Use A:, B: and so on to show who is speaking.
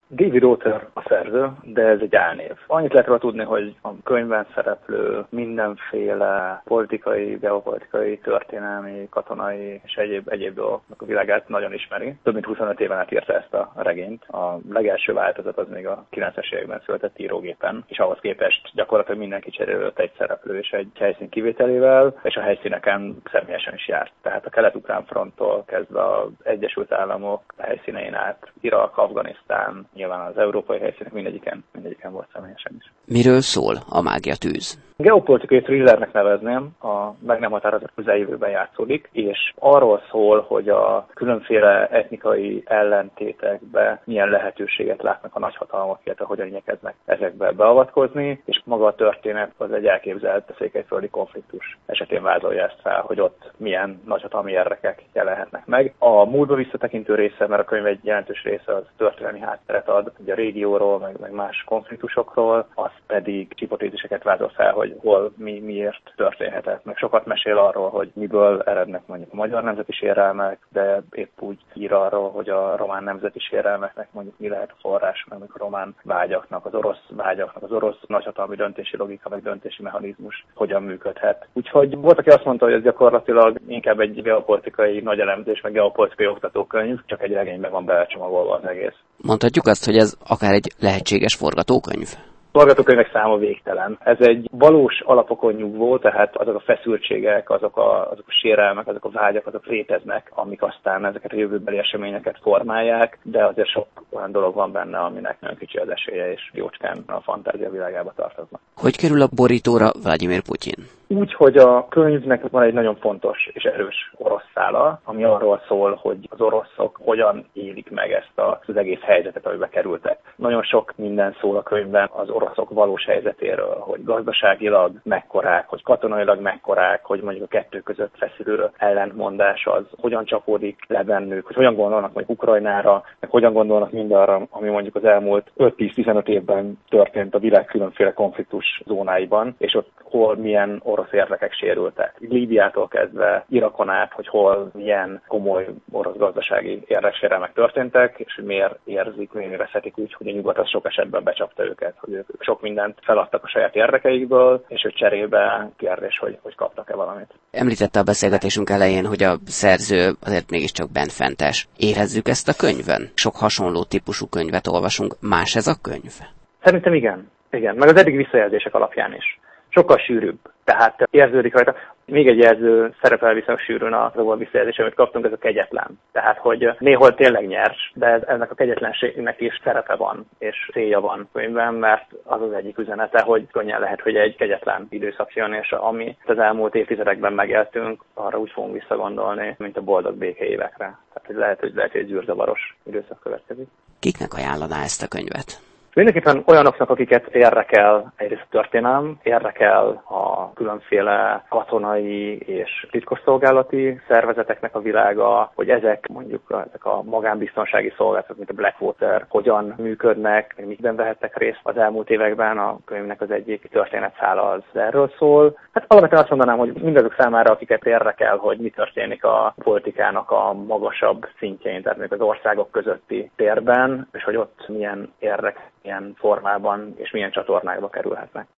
A: David Autor a szerző, de ez egy álnév. Annyit lehet róla tudni, hogy a könyvben szereplő mindenféle politikai, geopolitikai, történelmi, katonai és egyéb dolgoknak a világát nagyon ismeri. Több mint 25 éven át írta ezt a regényt. A legelső változat az még a 90-es években született írógépen, és ahhoz képest gyakorlatilag mindenki cserélődött egy szereplő és egy helyszín kivételével, és a helyszíneken személyesen is járt. Tehát a kelet-ukrán fronttól kezdve az Egyesült Államok helyszínein át, Irak, Afganisztán, nyilván az európai helyszínek mindegyiken volt személyesen is.
B: Miről szól a Mágiatűz?
A: Geopolitikai thrillernek nevezném, a meg nem határozott közeljövőben játszódik, és arról szól, hogy a különféle etnikai ellentétekbe milyen lehetőséget látnak a nagyhatalmak, illetve hogyan igyekeznek ezekbe beavatkozni, és maga a történet az egy elképzelt székelyföldi konfliktus esetén vázolja ezt fel, hogy ott milyen nagyhatalmi érdekek jelenhetnek meg. A múltba visszatekintő része, mert a könyv egy jelentős része az történelmi hátteret ad, ugye a régióról, meg más konfliktusokról, az pedig hipotéziseket vázol fel, hogy hol miért történhetett. Meg sokat mesél arról, hogy miből erednek mondjuk a magyar nemzeti sérelmek, de épp úgy ír arról, hogy a román nemzeti sérelmeknek mondjuk mi lehet a forrás, meg a román vágyaknak, az orosz nagyhatalmi döntési logika, meg döntési mechanizmus hogyan működhet. Úgyhogy volt, aki azt mondta, hogy ez gyakorlatilag inkább egy geopolitikai nagy elemzés, meg geopolitikai oktatókönyv, csak egy regényben van belecsomagolva az egész.
B: Mondhatjuk azt, hogy ez akár egy lehetséges forgatókönyv?
A: Forgatókönyvek száma végtelen. Ez egy valós alapokon nyugvó, tehát azok a feszültségek, azok a sérelmek, azok a vágyak, azok léteznek, amik aztán ezeket a jövőbeli eseményeket formálják, de azért sok olyan dolog van benne, aminek nagyon kicsi az esélye, és jócskán a fantázia világába tartoznak.
B: Hogy kerül a borítóra Vladimir Putyin?
A: Úgy, hogy a könyvnek van egy nagyon fontos és erős orosz szála, ami arról szól, hogy az oroszok hogyan élik meg ezt az egész helyzetet, amiben kerültek. Nagyon sok minden szól a könyvben az oroszok valós helyzetéről, hogy gazdaságilag mekkorák, hogy katonailag mekkorák, hogy mondjuk a kettő között feszülő ellentmondás az hogyan csapódik le bennük, hogy hogyan gondolnak mondjuk Ukrajnára, meg hogyan gondolnak mindarra, ami mondjuk az elmúlt 5-10-15 évben történt a világ különféle konfliktus zónáiban, és ott hol milyen orosz érdekek sérültek. Líbiától kezdve Irakon át, hogy hol milyen komoly orosz gazdasági érdeksérelmek történtek, és hogy miért érzik, miért érezhetik úgy, hogy a nyugat az sok esetben becsapta őket, hogy ők sok mindent feladtak a saját érdekeikből, és hogy cserébe kérdés, hogy kaptak-e valamit.
B: Említette a beszélgetésünk elején, hogy a szerző azért mégiscsak bentfentes. Érezzük ezt a könyvön? Sok hasonló típusú könyvet olvasunk. Más ez a könyv?
A: Szerintem igen. Igen, meg az eddig visszajelzések alapján is. Sokkal sűrűbb. Tehát érződik rajta. Még egy jelző szerepel viszonylag sűrűn azokból a visszajelzés, amit kaptunk, ez a kegyetlen. Tehát, hogy néhol tényleg nyers, de ennek a kegyetlenségnek is szerepe van, és célja van könyvben, mert az az egyik üzenete, hogy könnyen lehet, hogy egy kegyetlen időszak jön, és ami az elmúlt évtizedekben megéltünk, arra úgy fogunk visszagondolni, mint a boldog békeévekre. Tehát, hogy lehet, hogy egy zűrzavaros időszak következik.
B: Kiknek ajánlaná ezt a könyvet?
A: Mindenképpen olyanoknak, akiket érdekel egyrészt a történelem, érdekel a különféle katonai és titkosszolgálati szervezeteknek a világa, hogy ezek a magánbiztonsági szolgálatok, mint a Blackwater, hogyan működnek, mikben vehettek részt az elmúlt években. A könyvnek az egyik történetszála az erről szól. Hát alapvetően azt mondanám, hogy mindazok számára, akiket érdekel, hogy mi történik a politikának a magasabb szintjén, tehát még az országok közötti térben, és hogy ott milyen érdek, milyen formában és milyen csatornákba kerülhetnek.